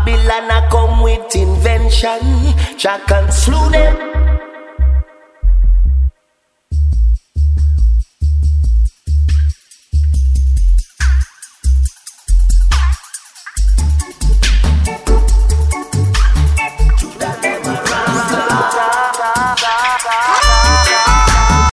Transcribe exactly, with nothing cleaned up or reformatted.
Babylon a come with invention. Jack and slew them.